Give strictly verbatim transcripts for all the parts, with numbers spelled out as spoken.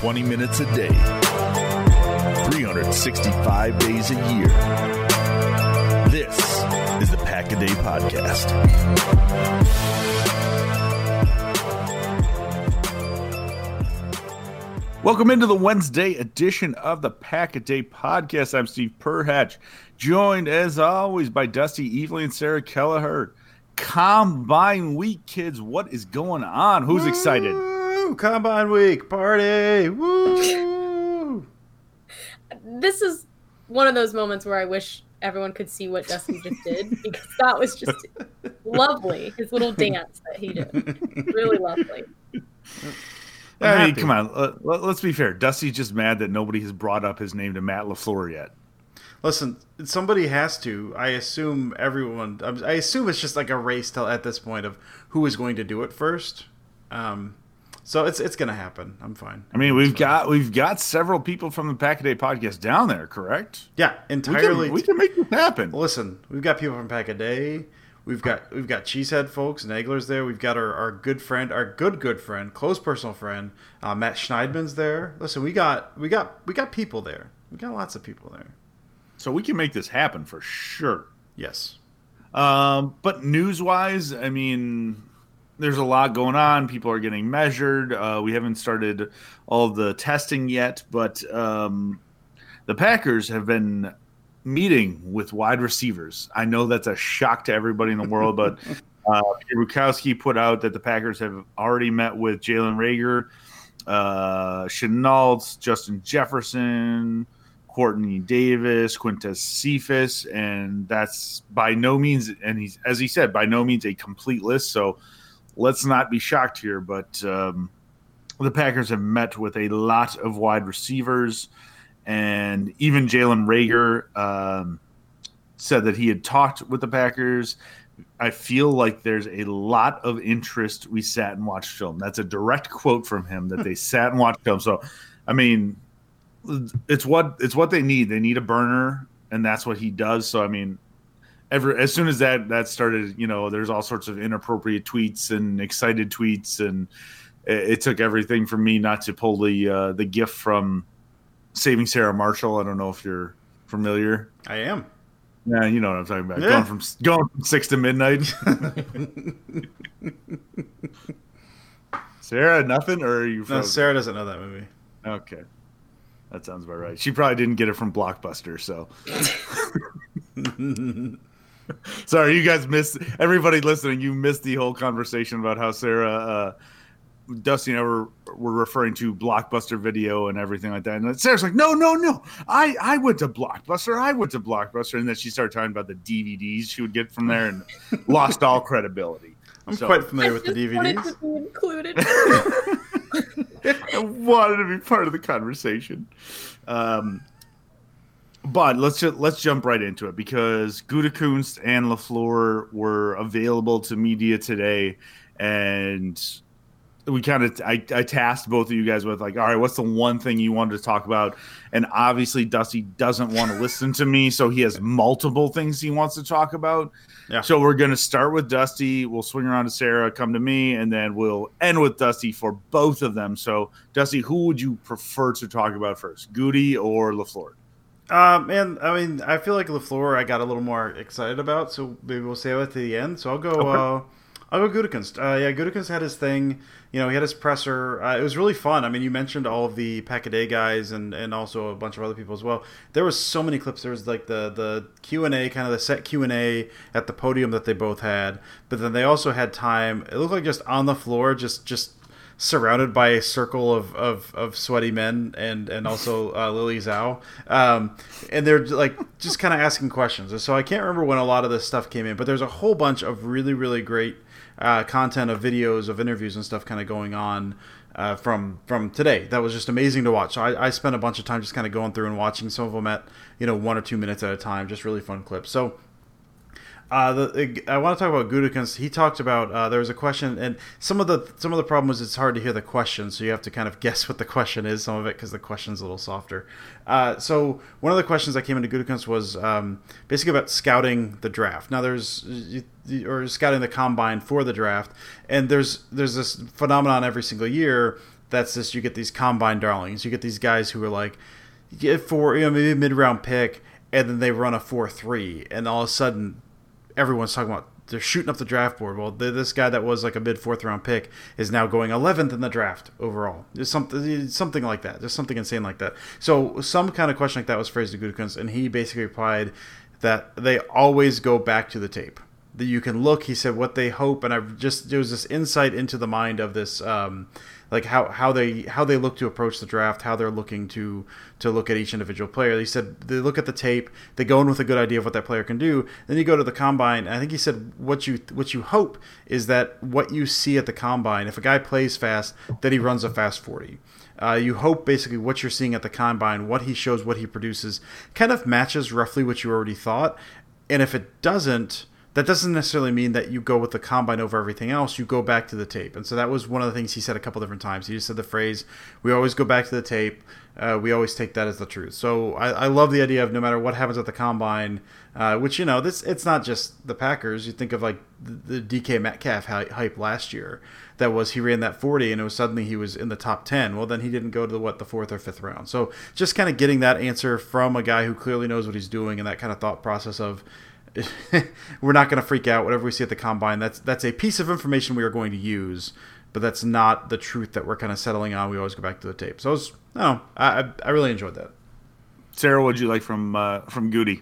twenty minutes a day, three hundred sixty-five days a year. This is the Pack a Day Podcast. Welcome into the Wednesday edition of the Pack a Day Podcast. I'm Steve Perhatch, joined as always by Dusty Evely and Sarah Kelleher. Combine week, kids. What is going on? Who's Woo! excited? Combine week party. Woo! This is one of those moments where I wish everyone could see what Dusty just did, because that was just lovely. His little dance that he did. Really lovely. I mean, come on. Let, let's be fair. Dusty's just mad that nobody has brought up his name to Matt LaFleur yet. Listen, somebody has to. I assume everyone. I assume it's just like a race till at this point of who is going to do it first. Um, so it's it's going to happen. I'm fine. I mean, we've got we've got several people from the Pack a Day Podcast down there, correct? Yeah, entirely. We can, we can make this happen. Listen, we've got people from Pack a Day. We've got we've got Cheesehead folks, Nagler's there. We've got our, our good friend, our good good friend, close personal friend, uh, Matt Schneidman's there. Listen, we got we got we got people there. We got lots of people there. So we can make this happen for sure. Yes. Um, but news-wise, I mean, there's a lot going on. People are getting measured. Uh, we haven't started all of the testing yet, but um, the Packers have been meeting with wide receivers. I know that's a shock to everybody in the world, but uh, Rukowski put out that the Packers have already met with Jalen Reagor, uh, Shenault, Justin Jefferson, Courtney Davis, Quintez Cephas, and that's by no means, and he's, as he said, by no means a complete list. So let's not be shocked here, but um, the Packers have met with a lot of wide receivers, and even Jalen Reagor um, said that he had talked with the Packers. I feel like there's a lot of interest. We sat and watched film. That's a direct quote from him, that they sat and watched film. So, I mean, it's what it's what they need. They need a burner, and that's what he does. So, I mean, ever as soon as that that started, you know, there's all sorts of inappropriate tweets and excited tweets, and it, it took everything from me not to pull the uh, the gift from Saving Sarah Marshall. I don't know if you're familiar. I am. Yeah, you know what I'm talking about. Yeah. Going from going from six to midnight. Sarah, nothing, or are you? Frozen? No, Sarah doesn't know that movie. Okay, that sounds about right. She probably didn't get it from Blockbuster, so. Sorry, you guys missed. Everybody listening, you missed the whole conversation about how Sarah. Uh, Dusty and I were, were referring to Blockbuster Video and everything like that. And Sarah's like, no, no, no. I, I went to Blockbuster. I went to Blockbuster. And then she started talking about the D V Ds she would get from there and lost all credibility. I'm so, quite familiar with the D V Ds. I just wanted to be included. I wanted to be part of the conversation. Um, but let's just, let's jump right into it, because Gutekunst and LaFleur were available to media today, and we kind of I, I tasked both of you guys with, like, all right, what's the one thing you wanted to talk about? And obviously Dusty doesn't want to listen to me, so he has multiple things he wants to talk about. Yeah. So we're going to start with Dusty. We'll swing around to Sarah, come to me, and then we'll end with Dusty for both of them. So, Dusty, who would you prefer to talk about first, Goody or LaFleur? Um, and I mean, I feel like LaFleur I got a little more excited about, so maybe we'll save it to the end. So I'll go. Okay. Uh, I'll go Gutekunst. Uh, yeah, Gutekunst had his thing. You know, he had his presser. Uh, it was really fun. I mean, you mentioned all of the Pack-A-Day guys and, and also a bunch of other people as well. There was so many clips. There was like the, the Q and A, kind of the set Q and A at the podium that they both had. But then they also had time. It looked like just on the floor, just just surrounded by a circle of, of, of sweaty men and, and also uh, Lily Zhao. Um, and they're like just kind of asking questions. And so I can't remember when a lot of this stuff came in, but there's a whole bunch of really, really great Uh, content of videos of interviews and stuff kind of going on uh, from from today. That was just amazing to watch. So I, I spent a bunch of time just kind of going through and watching some of them at, you know, one or two minutes at a time. Just really fun clips. So Uh, the, I want to talk about Gutekunst. He talked about uh, there was a question, and some of the some of the problem was it's hard to hear the question, so you have to kind of guess what the question is. Some of it because the question's a little softer. Uh, so one of the questions that came into Gutekunst was um, basically about scouting the draft. Now there's or scouting the combine for the draft, and there's there's this phenomenon every single year that's just, you get these combine darlings. You get these guys who are like, you get four, you know, maybe a mid-round pick, and then they run a four three, and all of a sudden everyone's talking about they're shooting up the draft board. Well, this guy that was like a mid fourth round pick is now going eleventh in the draft overall. Just something, something like that. Just something insane like that. So some kind of question like that was phrased to Gutekunst, and he basically replied that they always go back to the tape. That you can look, he said, what they hope, and I just, there was this insight into the mind of this, um, like how, how they how they look to approach the draft, how they're looking to to look at each individual player. He said they look at the tape, they go in with a good idea of what that player can do. Then you go to the combine, and I think he said what you what you hope is that what you see at the combine, if a guy plays fast, that he runs a fast forty. Uh, you hope basically what you're seeing at the combine, what he shows, what he produces, kind of matches roughly what you already thought. And if it doesn't, that doesn't necessarily mean that you go with the combine over everything else. You go back to the tape. And so that was one of the things he said a couple different times. He just said the phrase, we always go back to the tape. Uh, we always take that as the truth. So I, I love the idea of no matter what happens at the combine, uh, which, you know, this it's not just the Packers. You think of like the, the D K Metcalf hype last year. That was, he ran that forty, and it was suddenly he was in the top ten. Well, then he didn't go to the, what, the fourth or fifth round. So just kind of getting that answer from a guy who clearly knows what he's doing, and that kind of thought process of, we're not going to freak out. Whatever we see at the combine, that's that's a piece of information we are going to use, but that's not the truth that we're kind of settling on. We always go back to the tape. So, I was, no, I I really enjoyed that. Sarah, what'd you like from uh, from Goody?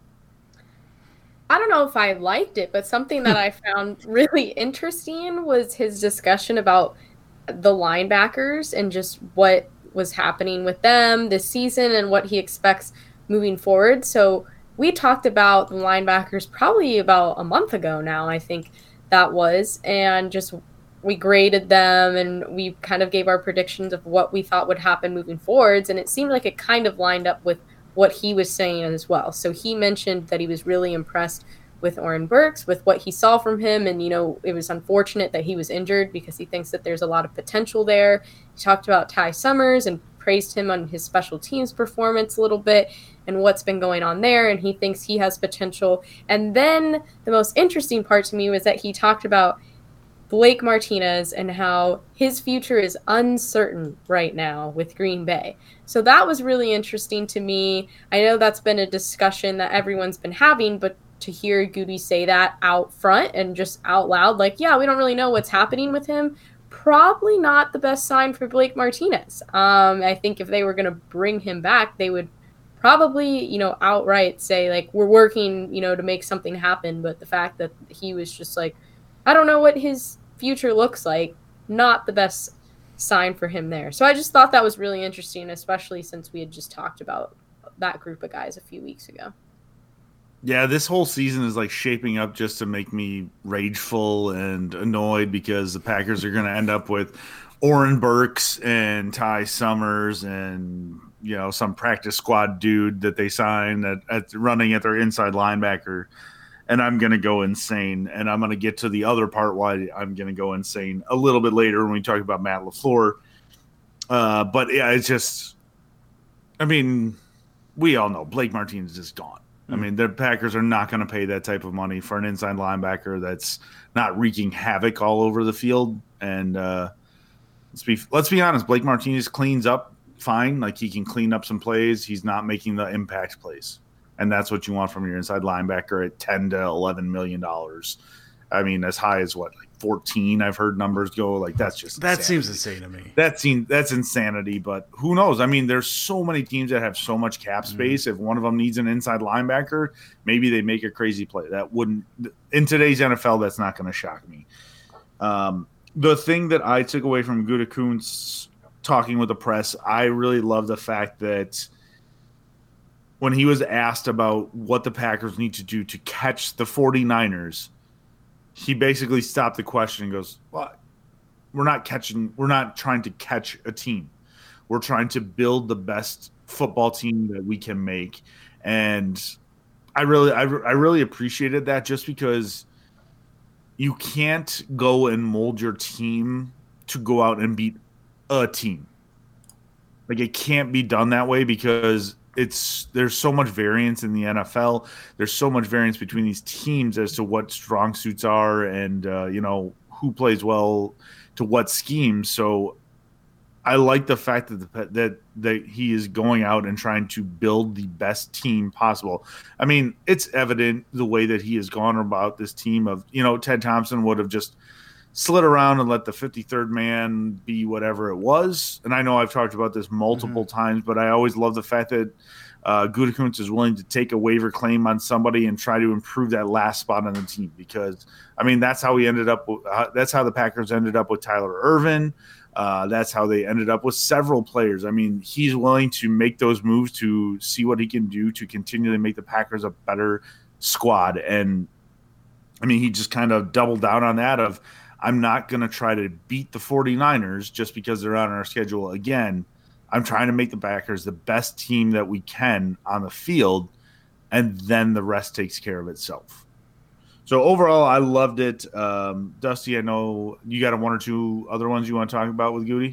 I don't know if I liked it, but something that I found really interesting was his discussion about the linebackers and just what was happening with them this season and what he expects moving forward. So we talked about the linebackers probably about a month ago now, I think that was, and just we graded them and we kind of gave our predictions of what we thought would happen moving forwards, and it seemed like it kind of lined up with what he was saying as well. So he mentioned that he was really impressed with Oren Burks, with what he saw from him, and, you know, it was unfortunate that he was injured because he thinks that there's a lot of potential there. He talked about Ty Summers and praised him on his special teams performance a little bit and what's been going on there, and he thinks he has potential. And then the most interesting part to me was that he talked about Blake Martinez and how his future is uncertain right now with Green Bay. So that was really interesting to me. I know that's been a discussion that everyone's been having, but to hear Goody say that out front and just out loud, like, yeah, we don't really know what's happening with him, probably not the best sign for Blake Martinez. Um, I think if they were going to bring him back, they would probably, you know, outright say, like, we're working, you know, to make something happen. But the fact that he was just like, I don't know what his future looks like, not the best sign for him there. So I just thought that was really interesting, especially since we had just talked about that group of guys a few weeks ago. Yeah, this whole season is like shaping up just to make me rageful and annoyed because the Packers are going to end up with Oren Burks and Ty Summers and, you know, some practice squad dude that they signed at, at running at their inside linebacker. And I'm going to go insane. And I'm going to get to the other part why I'm going to go insane a little bit later when we talk about Matt LaFleur. Uh, but yeah, it's just, I mean, we all know Blake Martinez is gone. I mean, the Packers are not going to pay that type of money for an inside linebacker that's not wreaking havoc all over the field. And uh, let's be let's be honest, Blake Martinez cleans up fine. Like, he can clean up some plays. He's not making the impact plays. And that's what you want from your inside linebacker at ten to eleven million dollars. I mean, as high as what, like fourteen, I've heard numbers go. Like, that's just that insanity. seems insane to me. That seems that's insanity, but who knows? I mean, there's so many teams that have so much cap space. Mm-hmm. If one of them needs an inside linebacker, maybe they make a crazy play. That wouldn't, in today's N F L, that's not going to shock me. Um, the thing that I took away from Gutekunst talking with the press, I really love the fact that when he was asked about what the Packers need to do to catch the 49ers, he basically stopped the question and goes, well, we're not catching, we're not trying to catch a team. We're trying to build the best football team that we can make. And I really, I, I really appreciated that, just because you can't go and mold your team to go out and beat a team. Like, it can't be done that way, because It's there's so much variance in the N F L. There's so much variance between these teams as to what strong suits are and, uh, you know, who plays well to what scheme. So I like the fact that the, that that he is going out and trying to build the best team possible. I mean, it's evident the way that he has gone about this team of, you know, Ted Thompson would have just slid around and let the fifty-third man be whatever it was. And I know I've talked about this multiple mm-hmm. times, but I always love the fact that uh, Gutekunst is willing to take a waiver claim on somebody and try to improve that last spot on the team. Because, I mean, that's how we ended up. With, uh, that's how the Packers ended up with Tyler Ervin. Uh, that's how they ended up with several players. I mean, he's willing to make those moves to see what he can do to continually make the Packers a better squad. And, I mean, he just kind of doubled down on that of, I'm not going to try to beat the 49ers just because they're on our schedule again. I'm trying to make the Packers the best team that we can on the field, and then the rest takes care of itself. So overall, I loved it. Um, Dusty, I know you got a one or two other ones you want to talk about with Goody?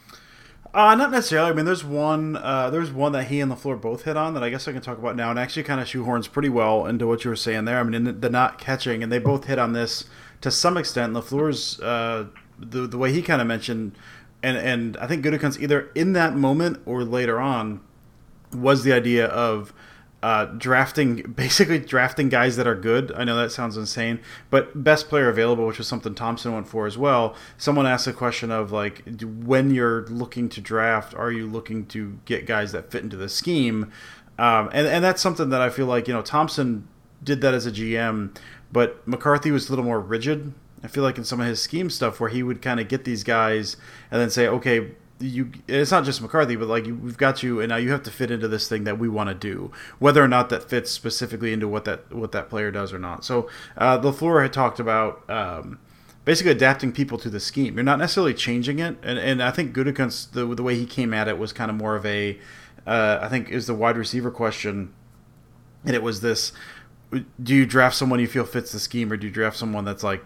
Uh, not necessarily. I mean, there's one uh, there's one that he and LaFleur both hit on that I guess I can talk about now, and actually kind of shoehorns pretty well into what you were saying there. I mean, in the not catching, and they both hit on this to some extent. LaFleur's, uh, the, the way he kind of mentioned, and, and I think Gutekunst either in that moment or later on, was the idea of Uh, drafting, basically drafting guys that are good. I know that sounds insane, but best player available, which was something Thompson went for as well. Someone asked a question of like, when you're looking to draft, are you looking to get guys that fit into the scheme? Um, and, and that's something that I feel like, you know, Thompson did that as a G M, but McCarthy was a little more rigid. I feel like in some of his scheme stuff where he would kind of get these guys and then say, okay, you it's not just McCarthy, but like you, we've got you, and now you have to fit into this thing that we want to do, whether or not that fits specifically into what that what that player does or not. So uh, LaFleur had talked about um, basically adapting people to the scheme. You're not necessarily changing it, and and I think Gutekunst, the the way he came at it was kind of more of a uh, I think is the wide receiver question, and it was this. Do you draft someone you feel fits the scheme, or do you draft someone that's like,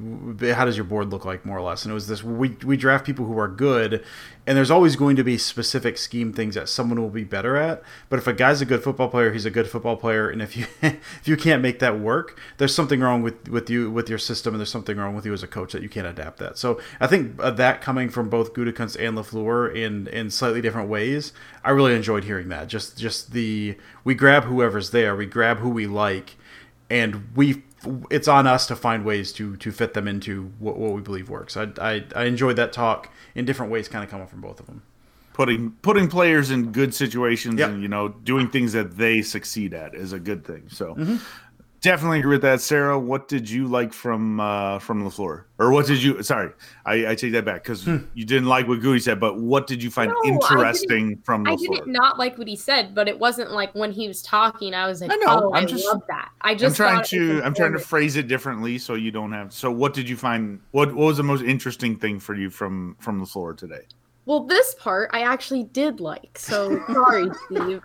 how does your board look like, more or less? And it was this, we we draft people who are good, and there's always going to be specific scheme things that someone will be better at. But if a guy's a good football player, he's a good football player, and if you if you can't make that work, there's something wrong with, with you with your system, and there's something wrong with you as a coach that you can't adapt that. So I think that coming from both Gutekunst and LaFleur in in slightly different ways, I really enjoyed hearing that. Just just the we grab whoever's there, we grab who we like. And we, it's on us to find ways to to fit them into what, what we believe works. I, I I enjoyed that talk in different ways, kind of coming from both of them. Putting putting players in good situations, yep. and you know doing things that they succeed at is a good thing. So mm-hmm. definitely agree with that, Sarah. What did you like from uh, from LaFleur, or what did you? Sorry, I, I take that back because hmm. you didn't like what Goody said. But what did you find no, interesting from LaFleur? I didn't not like what he said, but it wasn't like when he was talking, I was like, I know, oh, I'm I just, love that. I just I'm trying to I'm trying to phrase it differently so you don't have. So what did you find? What what was the most interesting thing for you from from LaFleur today? Well, this part I actually did like. So sorry, Steve.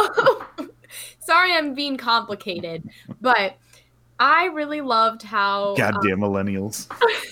Sorry, I'm being complicated, but I really loved how goddamn um, millennials.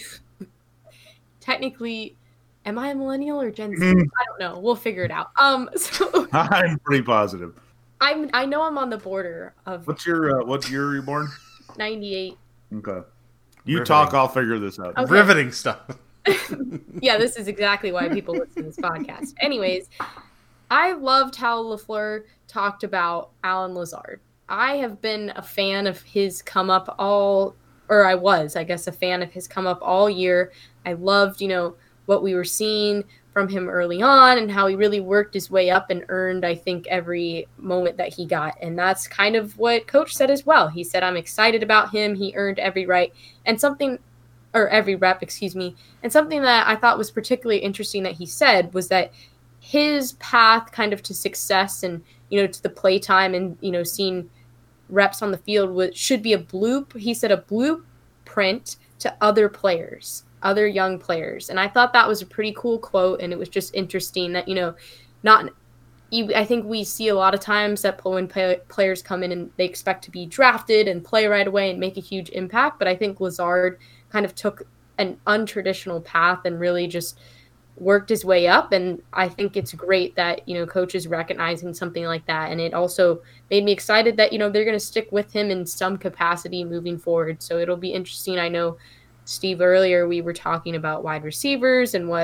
Technically, am I a millennial or Gen Z? Mm. I don't know. We'll figure it out. Um, so I'm pretty positive. I'm. I know I'm on the border of. What's your uh, What year are you born? ninety-eight. Okay. You Riveting. talk. I'll figure this out. Okay. Riveting stuff. Yeah, this is exactly why people listen to this podcast. Anyways, I loved how LaFleur talked about Allen Lazard. I have been a fan of his come up all, or I was, I guess, a fan of his come up all year. I loved, you know, what we were seeing from him early on and how he really worked his way up and earned, I think, every moment that he got. And that's kind of what Coach said as well. He said, I'm excited about him. He earned every right and something, or every rep, excuse me. And something that I thought was particularly interesting that he said was that his path kind of to success and, you know, to the play time and, you know, seeing reps on the field would, should be a bloop. He said a blueprint to other players, other young players. And I thought that was a pretty cool quote. And it was just interesting that, you know, not, you, I think we see a lot of times that when play, players come in and they expect to be drafted and play right away and make a huge impact. But I think Lazard kind of took an untraditional path and really just worked his way up. And I think it's great that, you know, Coach is recognizing something like that. And it also made me excited that, you know, they're going to stick with him in some capacity moving forward. So it'll be interesting. I know, Steve, earlier we were talking about wide receivers and what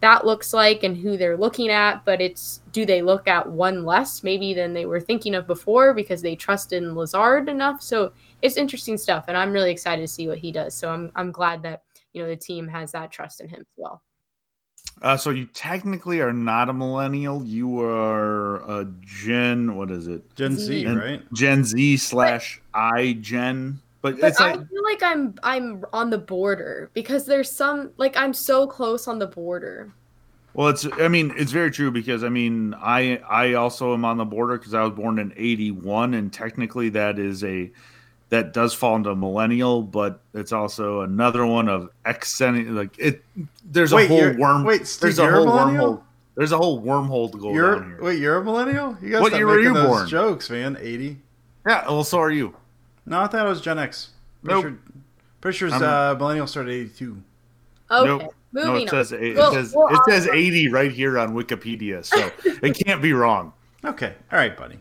that looks like and who they're looking at, but it's, do they look at one less maybe than they were thinking of before because they trust in Lazard enough? So it's interesting stuff, and I'm really excited to see what he does. So I'm I'm glad that, you know, the team has that trust in him as well. Uh, so you technically are not a millennial. You are a Gen, what is it? Gen Z, Z. right? Gen Z slash I Gen. But, But it's I like, feel like I'm I'm on the border because there's some, like, I'm so close on the border. well, it's, I mean, it's very true because, I mean, I I also am on the border because I was born in eighty-one, and technically that is a, that does fall into millennial, but it's also another one of X, like it, there's a Wait, whole you're- worm, wait, Steve, there's a you're a whole millennial? wormhole, there's a whole wormhole to go You're down here. wait, you're a millennial? You guys What stop year were making you those born? jokes, man. eighty. Yeah, well, so are you. No, I thought it was Gen X. Pretty Nope. sure, pretty sure I'm- uh, millennial started eighty-two. Okay, Nope. moving No, it on. says it Well- says well, it I'll- says eighty right here on Wikipedia, so it can't be wrong. Okay, all right, buddy.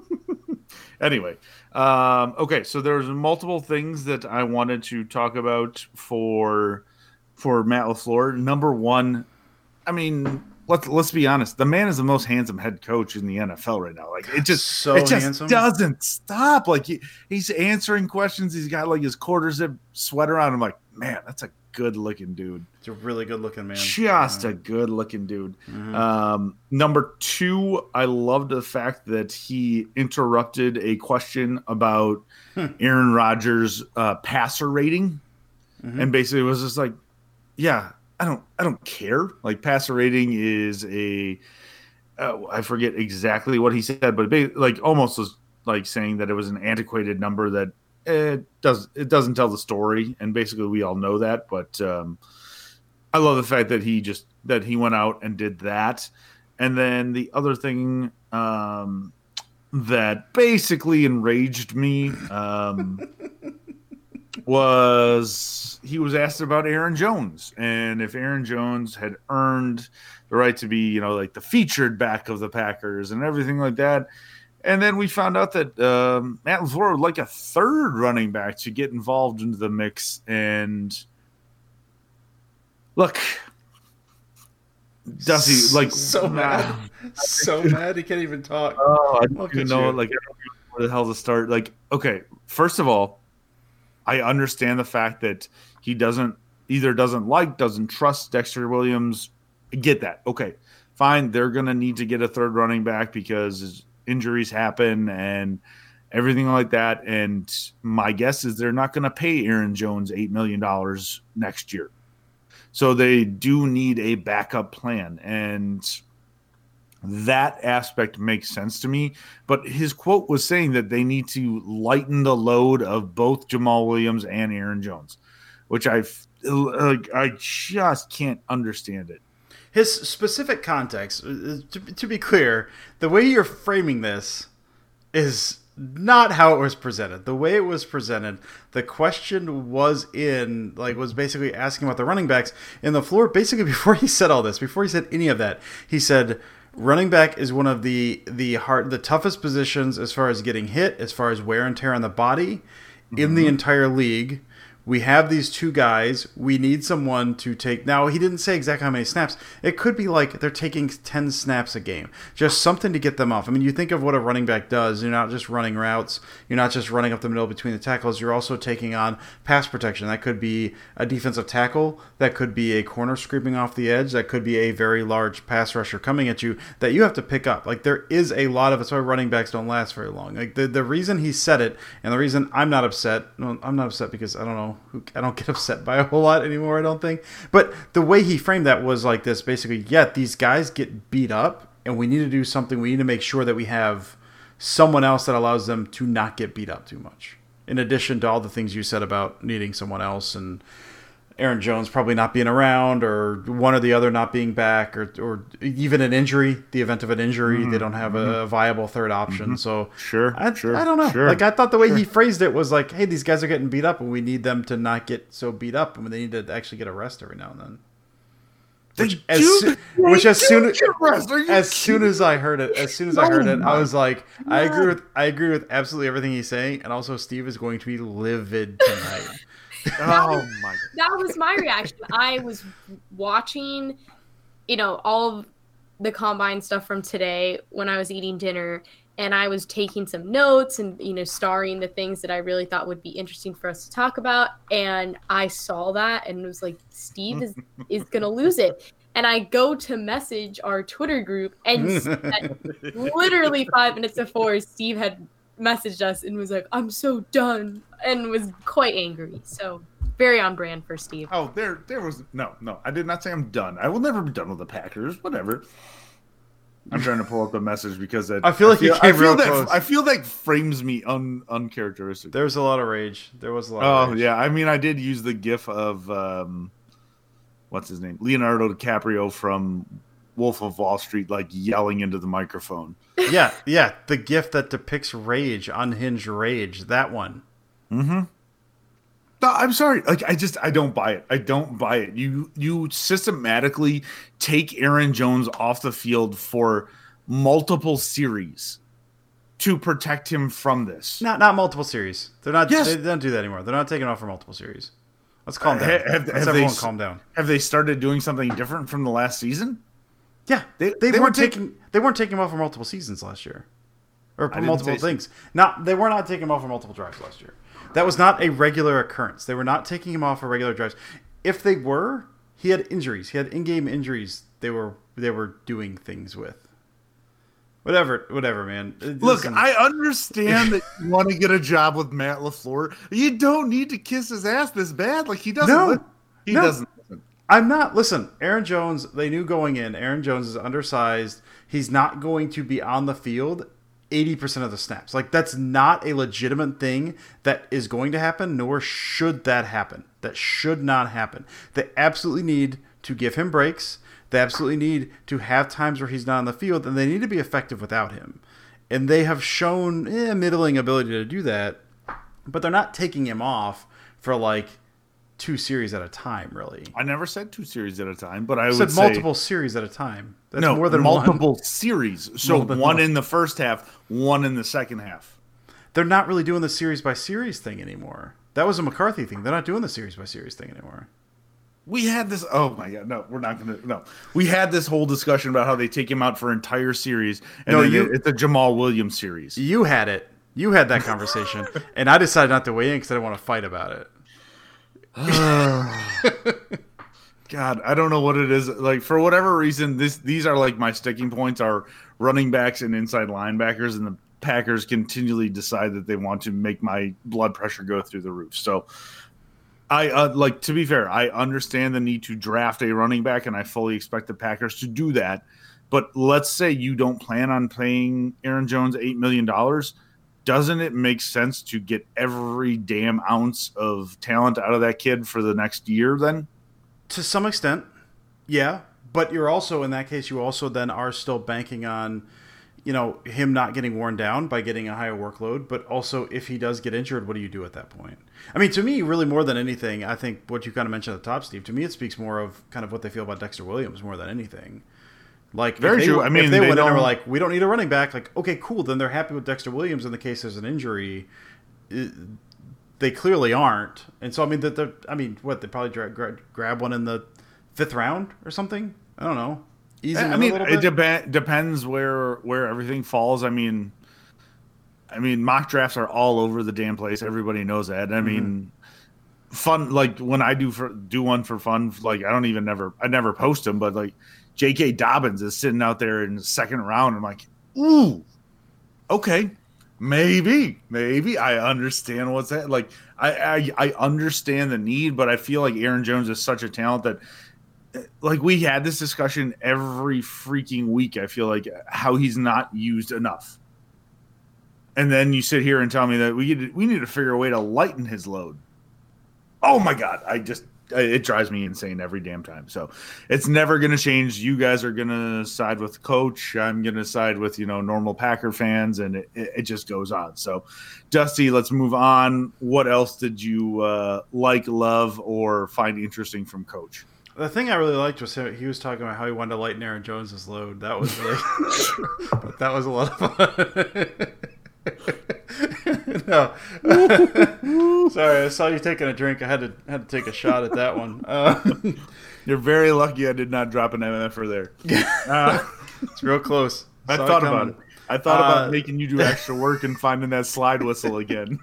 Anyway, um, okay, so there's multiple things that I wanted to talk about for for Matt LaFleur. Number one, I mean, let's let's be honest, the man is the most handsome head coach in the N F L right now. Like it just So it just handsome. doesn't stop. Like he, he's answering questions. He's got like his quarter zip sweater on. I'm like, man, that's a good looking dude. It's a really good looking man. Just Yeah. a good looking dude. Mhm. Um, number two, I loved the fact that he interrupted a question about Hmm. Aaron Rodgers' uh, passer rating, Mhm. and basically was just like, "Yeah, I don't, I don't care. Like passer rating is a, uh, I forget exactly what he said, but ba- like almost was like saying that it was an antiquated number that it does, it doesn't tell the story, and basically we all know that, but." Um, I love the fact that he just that he went out and did that, and then the other thing um, that basically enraged me um, was he was asked about Aaron Jones and if Aaron Jones had earned the right to be, you know, like the featured back of the Packers and everything like that. And then we found out that um, Matt LaFleur would like a third running back to get involved into the mix. And look, Dusty, like so mad, so mad he can't even talk. Oh, I don't Look even at know. you. Like, I don't know where the hell to start. Like, okay, first of all, I understand the fact that he doesn't either doesn't like, doesn't trust Dexter Williams. I get that. Okay, fine. They're gonna need to get a third running back because injuries happen and everything like that. And my guess is they're not gonna pay Aaron Jones eight million dollars next year. So they do need a backup plan, and that aspect makes sense to me. But his quote was saying that they need to lighten the load of both Jamal Williams and Aaron Jones, which I like. I just can't understand it. His specific context, uh, to, to be clear, the way you're framing this is not how it was presented. The way it was presented, the question was in, like, was basically asking about the running backs. And LaFleur, basically, before he said all this, before he said any of that, he said, running back is one of the the hard, the toughest positions as far as getting hit, as far as wear and tear on the body mm-hmm. in the entire league. We have these two guys. We need someone to take... Now, he didn't say exactly how many snaps. It could be like they're taking ten snaps a game. Just something to get them off. I mean, you think of what a running back does. You're not just running routes. You're not just running up the middle between the tackles. You're also taking on pass protection. That could be a defensive tackle. That could be a corner scraping off the edge. That could be a very large pass rusher coming at you that you have to pick up. Like, there is a lot of... That's why running backs don't last very long. Like, the, the reason he said it, and the reason I'm not upset... No, I'm not upset because, I don't know... I don't get upset by a whole lot anymore, I don't think. But the way he framed that was like this, basically, yeah, these guys get beat up, and we need to do something. We need to make sure that we have someone else that allows them to not get beat up too much. In addition to all the things you said about needing someone else and Aaron Jones probably not being around, or one or the other not being back, or or even an injury, the event of an injury, mm-hmm. they don't have a viable third option. Mm-hmm. So sure, I, sure, I don't know. Sure, like I thought the way sure. he phrased it was like, hey, these guys are getting beat up, and we need them to not get so beat up, and they need to actually get a rest every now and then. Which, as, do, which as soon as as soon as I heard it, as soon as I heard it, I was like, I agree with I agree with absolutely everything he's saying, and also Steve is going to be livid tonight. Oh my! That was my reaction. I was watching you know, all of the combine stuff from today when I was eating dinner, and I was taking some notes and, you know, starring the things that I really thought would be interesting for us to talk about. And I saw that and was like, Steve is, is going to lose it. And I go to message our Twitter group, and literally five minutes before, Steve had messaged us and was like, I'm so done, and was quite angry. So very on brand for Steve. Oh, there there was no, no. I did not say I'm done. I will never be done with the Packers. Whatever. I'm trying to pull up the message because it, I feel like I feel, you came I feel real that close. I feel that frames me un, uncharacteristic. There was a lot of rage. There was a lot Oh of rage. yeah, I mean, I did use the GIF of um, what's his name, Leonardo DiCaprio from Wolf of Wall Street, like yelling into the microphone. Yeah, yeah. The GIF that depicts rage, unhinged rage. That one. Mm-hmm. No, I'm sorry. Like, I just, I don't buy it. I don't buy it. You, you systematically take Aaron Jones off the field for multiple series to protect him from this. Not, not multiple series. They're not. Yes. They don't do that anymore. They're not taking off for multiple series. Let's calm down. Have, have, Let's have everyone they, calm down. Have they started doing something different from the last season? Yeah, They- they, they weren't were take- taking. They weren't taking him off for multiple seasons last year, or I didn't multiple say so. things. Not. They were not taking him off for multiple drives last year. That was not a regular occurrence. They were not taking him off for regular drives. If they were, he had injuries. He had in-game injuries. They were they were doing things with. Whatever, whatever, man. Look, Listen, I understand that you want to get a job with Matt LaFleur. You don't need to kiss his ass this bad. Like, he doesn't. No. li- he No. doesn't. listen. I'm not. Listen, Aaron Jones. They knew going in. Aaron Jones is undersized. He's not going to be on the field eighty percent of the snaps. Like, that's not a legitimate thing that is going to happen, nor should that happen. That should not happen. They absolutely need to give him breaks. They absolutely need to have times where he's not on the field, and they need to be effective without him. And they have shown eh, middling ability to do that, but they're not taking him off for like two series at a time, really. I never said two series at a time, but I I would said say multiple series at a time. That's no, more than multiple one. series. So More than one one. in the first half, one in the second half. They're not really doing the series by series thing anymore. That was a McCarthy thing. They're not doing the series by series thing anymore. We had this. Oh my god, no, we're not gonna. No, we had this whole discussion about how they take him out for entire series, and No, then you- it's a Jamal Williams series. You had it. You had that conversation, and I decided not to weigh in because I didn't want to fight about it. God, I don't know what it is. Like, for whatever reason, this these are like my sticking points are running backs and inside linebackers, and the Packers continually decide that they want to make my blood pressure go through the roof. So, I uh, like to be fair, I understand the need to draft a running back, and I fully expect the Packers to do that. But let's say you don't plan on paying Aaron Jones eight million dollars. Doesn't it make sense to get every damn ounce of talent out of that kid for the next year then? To some extent, yeah. But you're also, in that case, you also then are still banking on, you know, him not getting worn down by getting a higher workload. But also, if he does get injured, what do you do at that point? I mean, to me, really more than anything, I think what you kind of mentioned at the top, Steve, to me, it speaks more of kind of what they feel about Dexter Williams more than anything. Like, Very if they, true. I mean, if they, they went in and were don't- like, we don't need a running back, like, okay, cool, then they're happy with Dexter Williams in the case there's an injury. It, they clearly aren't. And so, I mean, that they're, I mean, what, they probably dra- gra- grab one in the fifth round or something? I don't know. Easy I mean, it dep- depends where where everything falls. I mean, I mean, mock drafts are all over the damn place. Everybody knows that. I mean, mm-hmm. fun like when I do for do one for fun. Like, I don't even never I never post them, but like J K. Dobbins is sitting out there in the second round. I'm like, ooh, okay, maybe, maybe I understand what's that. Like, I, I I understand the need, but I feel like Aaron Jones is such a talent that. Like, we had this discussion every freaking week. I feel like how he's not used enough. And then you sit here and tell me that we need, we need to figure a way to lighten his load. Oh my God. I just, it drives me insane every damn time. So it's never going to change. You guys are going to side with coach. I'm going to side with, you know, normal Packer fans, and it, it just goes on. So Dusty, let's move on. What else did you uh, like, love, or find interesting from coach? The thing I really liked was he was talking about how he wanted to lighten Aaron Jones's load. That was really, that was a lot of fun. no. Sorry, I saw you taking a drink. I had to had to take a shot at that one. Uh, You're very lucky I did not drop an M F R there. Uh, it's real close. I Saw thought it about coming. it. I thought about Uh, making you do extra work and finding that slide whistle again.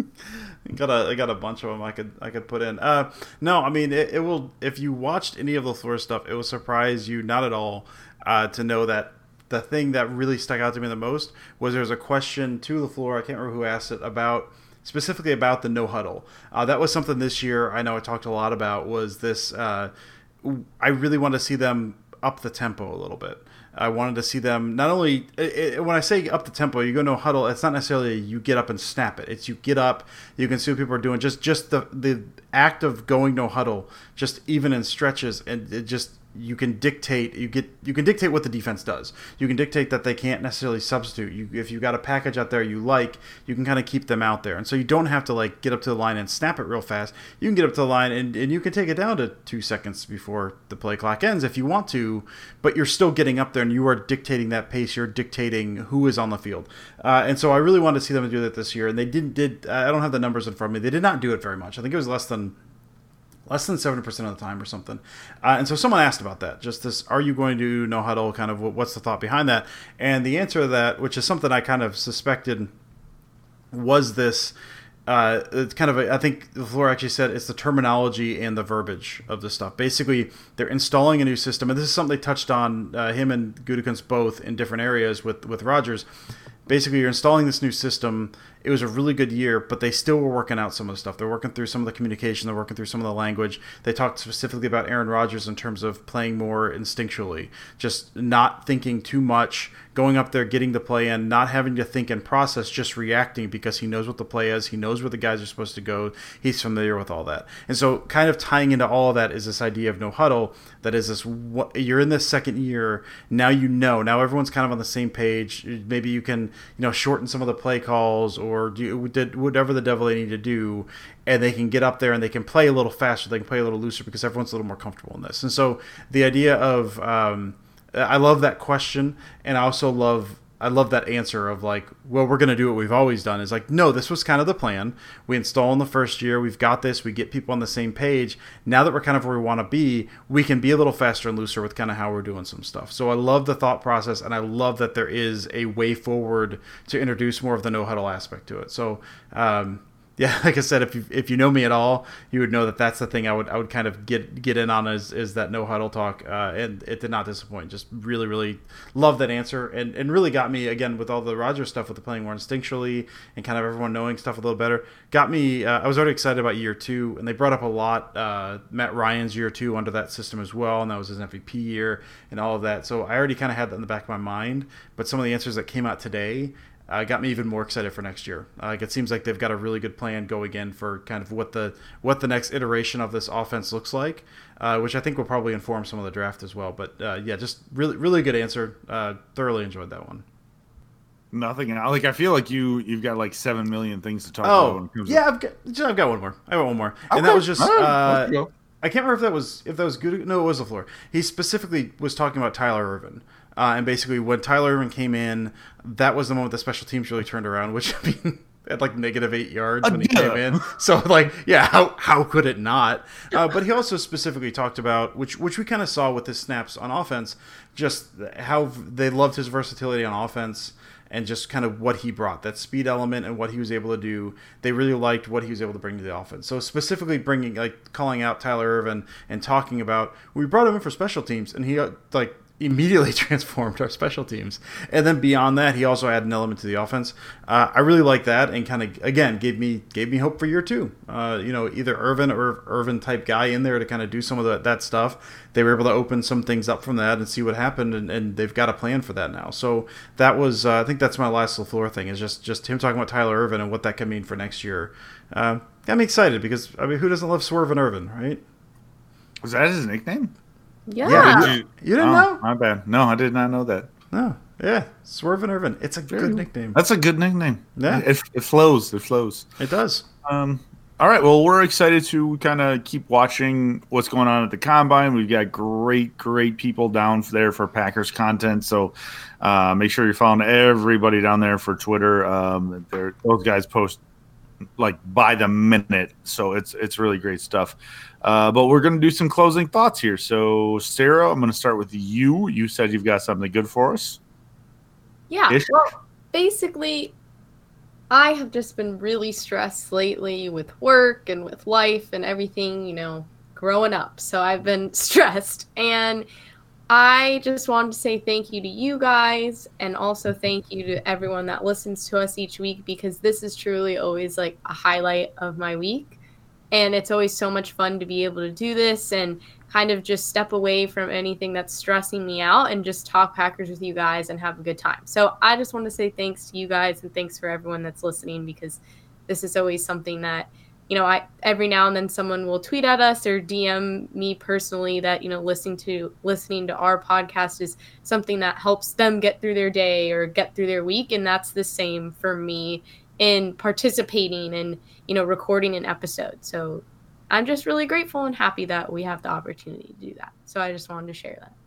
I got a I got a bunch of them I could I could put in. Uh, no, I mean it, it will. If you watched any of the LaFleur stuff, it will surprise you not at all uh, to know that the thing that really stuck out to me the most was there was a question to LaFleur. I can't remember who asked it about specifically about the no huddle. Uh, that was something this year I know I talked a lot about. Was this? Uh, I really want to see them up the tempo a little bit. I wanted to see them not only it, it, when I say up the tempo, you go no huddle. It's not necessarily you get up and snap it. It's you get up, you can see what people are doing. Just just the the act of going no huddle, just even in stretches, and it just you can dictate you get you can dictate what the defense does. You can dictate that they can't necessarily substitute. You if you got a package out there you like, you can kind of keep them out there, and so you don't have to like get up to the line and snap it real fast. You can get up to the line and, and you can take it down to two seconds before the play clock ends if you want to, but you're still getting up there and you are dictating that pace. You're dictating who is on the field, uh, and so I really wanted to see them do that this year, and they didn't. Did I don't have the numbers in front of me. They did not do it very much. I think it was less than. Less than seventy percent of the time or something. Uh, and so someone asked about that. Just this, are you going to no huddle? Kind of what's the thought behind that? And the answer to that, which is something I kind of suspected, was this. Uh, it's kind of, a, I think LaFleur actually said it's the terminology and the verbiage of the stuff. Basically, they're installing a new system. And this is something they touched on, uh, him and Gutekunst both in different areas with, with Rodgers. Basically, you're installing this new system. It was a really good year, but they still were working out some of the stuff. They're working through some of the communication. They're working through some of the language. They talked specifically about Aaron Rodgers in terms of playing more instinctually, just not thinking too much, going up there, getting the play in, not having to think and process, just reacting because he knows what the play is. He knows where the guys are supposed to go. He's familiar with all that. And so kind of tying into all of that is this idea of no huddle. That is this, you're in this second year. Now you know. Now everyone's kind of on the same page. Maybe you can, you know, shorten some of the play calls or do did whatever the devil they need to do, and they can get up there and they can play a little faster. They can play a little looser because everyone's a little more comfortable in this. And so the idea of, um, I love that question, and I also love I love that answer of like, well, we're going to do what we've always done. Is like, no, this was kind of the plan. We install in the first year. We've got this. We get people on the same page. Now that we're kind of where we want to be, we can be a little faster and looser with kind of how we're doing some stuff. So I love the thought process, and I love that there is a way forward to introduce more of the no huddle aspect to it. So, um, yeah, like I said, if you if you know me at all, you would know that that's the thing I would I would kind of get get in on is is that no huddle talk, uh, and it did not disappoint. Just really really love that answer, and and really got me again with all the Rodgers stuff with the playing more instinctually and kind of everyone knowing stuff a little better. Got me. Uh, I was already excited about year two, and they brought up a lot. Uh, Matt Ryan's year two under that system as well, and that was his M V P year and all of that. So I already kind of had that in the back of my mind. But some of the answers that came out today. Uh, got me even more excited for next year. Uh, like it seems like they've got a really good plan going in for kind of what the what the next iteration of this offense looks like, uh, which I think will probably inform some of the draft as well. But uh, yeah, just really really good answer. Uh, thoroughly enjoyed that one. Nothing. Like I feel like you you've got like seven million things to talk oh, about. Oh yeah, I've got I've got one more. I got one more, okay. and that was just. Right, uh, I can't remember if that was if that was good. No, it was LaFleur. He specifically was talking about Tyler Ervin. Uh, and basically, when Tyler Ervin came in, that was the moment the special teams really turned around, which, I mean, at like negative eight yards when he yeah. came in. So, like, yeah, how how could it not? Uh, but he also specifically talked about, which which we kind of saw with his snaps on offense, just how they loved his versatility on offense and just kind of what he brought, that speed element and what he was able to do. They really liked what he was able to bring to the offense. So specifically bringing, like, calling out Tyler Ervin and talking about, we brought him in for special teams, and he, like, immediately transformed our special teams. And then beyond that, he also added an element to the offense. Uh, I really like that, and kind of, again, gave me gave me hope for year two. Uh, you know, either Ervin or Ervin type guy in there to kind of do some of the, that stuff. They were able to open some things up from that and see what happened, and, and they've got a plan for that now. So that was, uh, I think that's my last LaFleur thing, is just, just him talking about Tyler Ervin and what that could mean for next year. Uh, got me excited because, I mean, who doesn't love Swervin Ervin, right? Was that his nickname? Yeah. Yeah, Did you, You didn't oh, know? My bad. No, I did not know that. No. Yeah. Swervin Ervin. It's a Very good good. nickname. That's a good nickname. Yeah. It, it flows. It flows. It does. Um, All right. Well, we're excited to kind of keep watching what's going on at the Combine. We've got great, great people down there for Packers content. So uh, make sure you're following everybody down there for Twitter. Um, those guys post like by the minute. So it's it's really great stuff. Uh, but we're going to do some closing thoughts here. So, Sarah, I'm going to start with you. You said you've got something good for us. Yeah. Ish? Well, basically, I have just been really stressed lately with work and with life and everything, you know, growing up. So I've been stressed. And I just wanted to say thank you to you guys and also thank you to everyone that listens to us each week, because this is truly always like a highlight of my week. And it's always so much fun to be able to do this and kind of just step away from anything that's stressing me out and just talk Packers with you guys and have a good time. So I just want to say thanks to you guys and thanks for everyone that's listening, because this is always something that, you know, I every now and then someone will tweet at us or D M me personally that, you know, listening to listening to our podcast is something that helps them get through their day or get through their week. And that's the same for me in participating and, you know, recording an episode. So I'm just really grateful and happy that we have the opportunity to do that. So I just wanted to share that.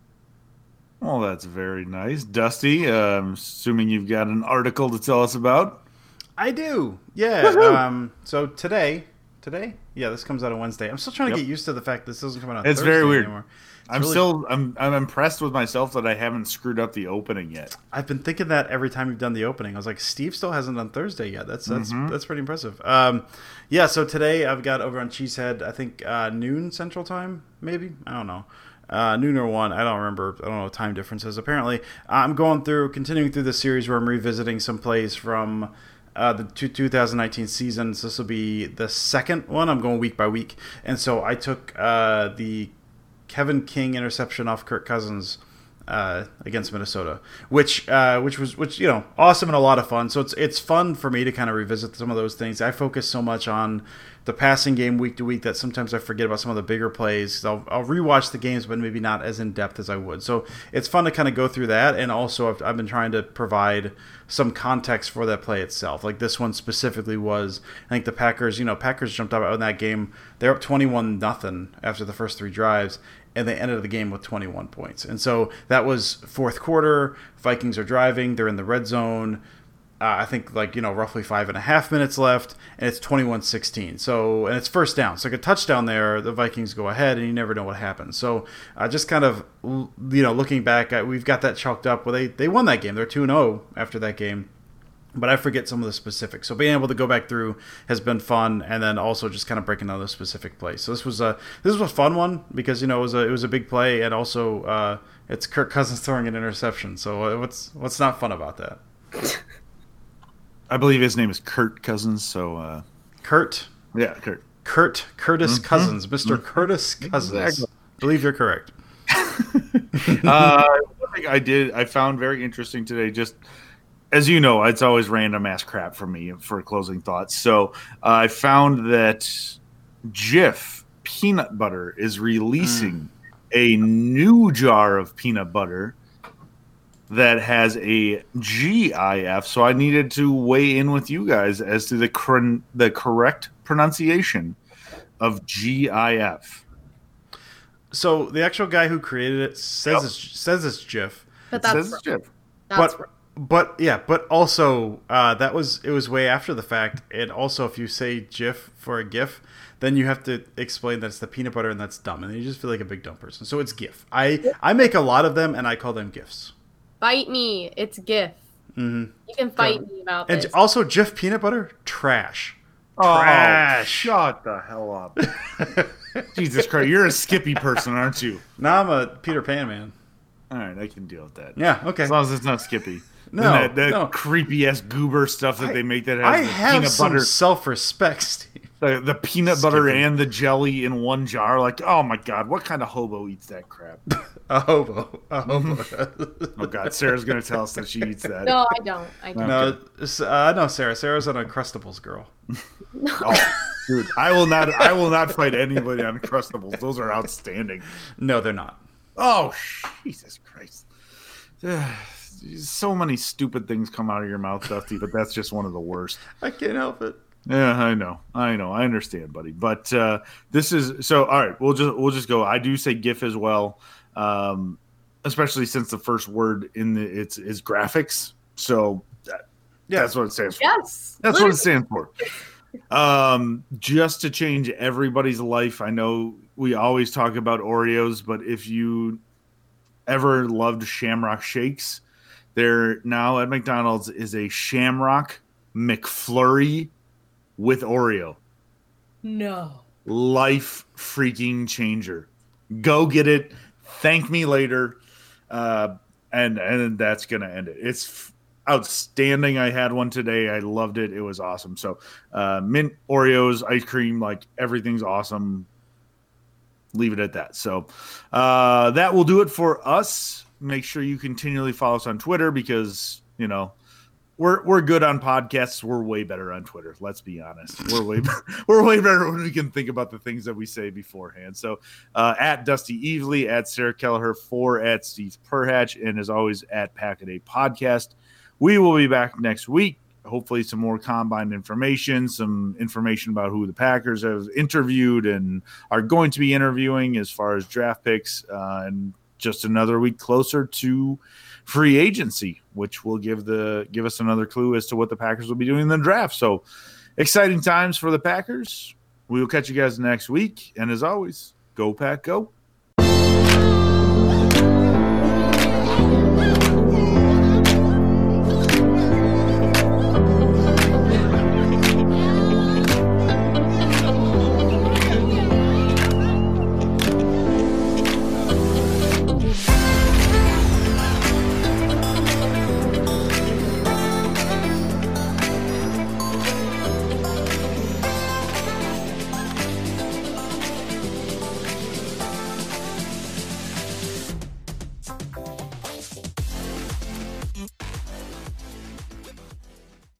Well, that's very nice. Dusty, I'm assuming you've got an article to tell us about. I do. Yeah. Um, so today, today? Yeah, this comes out on Wednesday. I'm still trying to Yep. get used to the fact this doesn't come out on It's Thursday very weird. anymore. It's I'm really- still I'm I'm impressed with myself that I haven't screwed up the opening yet. I've been thinking that every time you've done the opening. I was like, Steve still hasn't done Thursday yet. That's that's Mhm. that's pretty impressive. Um, yeah. So today I've got over on Cheesehead. I think uh, noon Central Time, maybe. I don't know. Uh, noon or one. I don't remember. I don't know what time differences. Apparently, I'm going through, continuing through the series where I'm revisiting some plays from uh, the two, two thousand nineteen season. So this will be the second one. I'm going week by week, and so I took uh, the Kevin King interception off Kirk Cousins uh, against Minnesota, which uh, which was which you know awesome and a lot of fun. So it's it's fun for me to kind of revisit some of those things. I focus so much on the passing game week to week that sometimes I forget about some of the bigger plays. I'll I'll rewatch the games, but maybe not as in depth as I would. So it's fun to kind of go through that, and also I've, I've been trying to provide some context for that play itself. Like this one specifically was, I think the Packers, you know, Packers jumped out in that game. They're up twenty-one nothing after the first three drives, and they ended the game with twenty-one points. And so that was fourth quarter. Vikings are driving. They're in the red zone. Uh, I think like, you know, roughly five and a half minutes left, and it's twenty-one sixteen. So, and it's first down. So like a touchdown there, the Vikings go ahead, and you never know what happens. So uh, just kind of, you know, looking back, at, we've got that chalked up. Well, they, they won that game. They're two and oh after that game. But I forget some of the specifics. So being able to go back through has been fun, and then also just kind of breaking down those specific plays. So this was a this was a fun one because, you know, it was a it was a big play, and also uh, it's Kirk Cousins throwing an interception. So what's what's not fun about that? I believe his name is Kurt Cousins. So uh, Kurt, yeah, Kurt. Kurt Curtis Mhm. Cousins, Mister Curtis Cousins. Exactly. I believe you're correct. uh, one thing I did, I found very interesting today. Just as you know, it's always random ass crap for me for closing thoughts. So uh, I found that Jif Peanut Butter is releasing mm. a new jar of peanut butter that has a G I F. So I needed to weigh in with you guys as to the cor- the correct pronunciation of G I F. So the actual guy who created it says Yep. it's, says it's Jif, But It that's says wrong. Jif. That's but wrong. but yeah, but also uh, that was it was way after the fact. And also, if you say GIF for a GIF, then you have to explain that it's the peanut butter, and that's dumb, and you just feel like a big dumb person. So it's GIF. I I make a lot of them, and I call them GIFs. Fight me. It's GIF. Mm-hmm. You can fight me about And this. also, Jif peanut butter, trash. Oh, Trash. shut the hell up. Jesus Christ, you're a Skippy person, aren't you? Now I'm a Peter Pan man. All right, I can deal with that. Yeah, okay. As long as it's not Skippy. No, And that, that no. creepy ass goober stuff that I- they make that has I the have peanut some butter, self-respect, Steve. the, the peanut butter Skippy. and the jelly in one jar. Like, oh my god, what kind of hobo eats that crap? A hobo. A hobo. Oh god, Sarah's gonna tell us that she eats that. No, I don't. I don't. No, it's- uh, no, Sarah. Sarah's an Uncrustables girl. Oh, dude, I will not. I will not fight anybody on Crustables. Those are outstanding. No, they're not. Oh, Jesus Christ. So many stupid things come out of your mouth, Dusty, but that's just one of the worst. I can't help it. Yeah, I know, I know, I understand, buddy. But uh, this is so. All right, we'll just we'll just go. I do say GIF as well, um, especially since the first word in the it's is graphics. So that, yeah. that's what it stands for. Yes, that's literally. what it stands for. Um, just to change everybody's life. I know we always talk about Oreos, but if you ever loved Shamrock Shakes, there now at McDonald's is a Shamrock McFlurry with Oreo. No. Life freaking changer. Go get it. Thank me later. Uh, and and that's going to end it. It's outstanding. I had one today. I loved it. It was awesome. So uh, mint Oreos, ice cream, like everything's awesome. Leave it at that. So uh, that will do it for us. Make sure you continually follow us on Twitter because, you know, We're we're good on podcasts. We're way better on Twitter. Let's be honest. We're way we're way better when we can think about the things that we say beforehand. So uh, at Dusty Evely, at Sarah Kelleher, four at Steve Perhatch, and as always at Pack a Day Podcast. We will be back next week. Hopefully, some more combine information, some information about who the Packers have interviewed and are going to be interviewing as far as draft picks, uh, and just another week closer to free agency, which will give the give us another clue as to what the Packers will be doing in the draft. So exciting times for the Packers. We will catch you guys next week. And as always, go Pack, go.